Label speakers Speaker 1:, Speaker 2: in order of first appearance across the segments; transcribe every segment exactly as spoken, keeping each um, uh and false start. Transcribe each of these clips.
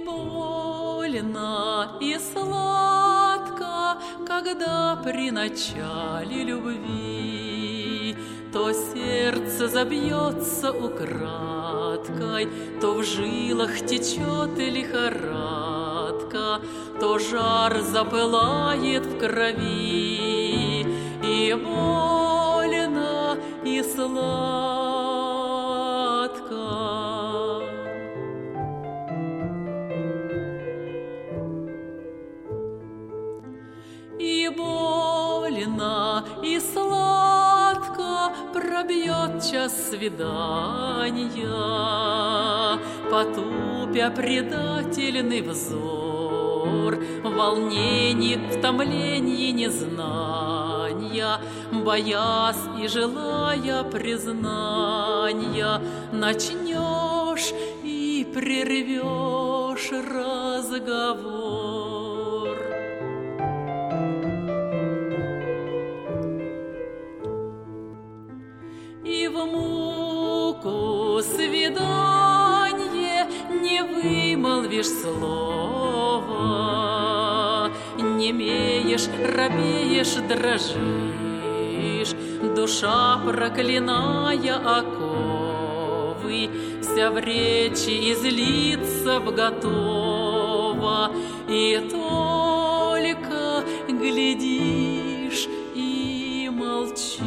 Speaker 1: больно, и сладко, когда при начале любви то сердце забьется украдкой, то в жилах течет лихорадка, то жар запылает в крови, и больно, и сладко. И больно, и сладко пробьет час свидания, потупя предательный взор, в волнении, в томлении незнания, боясь и желая признания, начнешь и прервешь разговор. И в муку свидания не вымолвишь слова, немеешь, робеешь, дрожишь, душа, проклиная оковы, вся в речи излиться готова, и только глядишь и молчишь.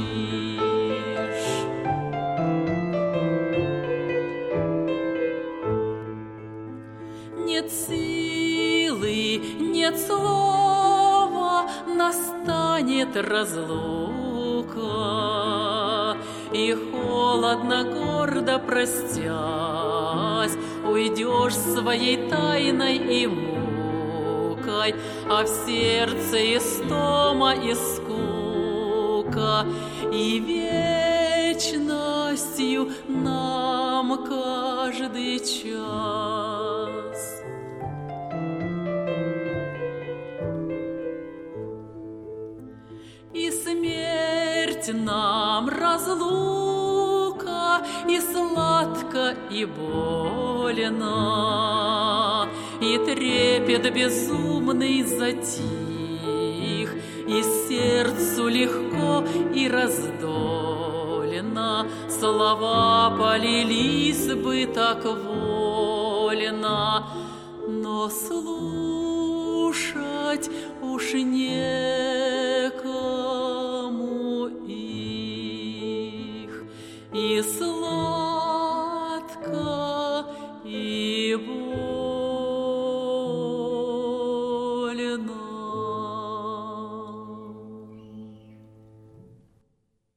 Speaker 1: Нет силы, нет слова, настанет разлука, и холодно, гордо простясь, уйдешь своей тайной и мукой, а в сердце истома и скука, и вечностью нам каждый час. И смерть нам разлука, и сладко, и больно, и трепет безумный затих, и сердцу легко и раздольно слова полились бы так вольно, но слушать уж некому их, и сладко, и больно.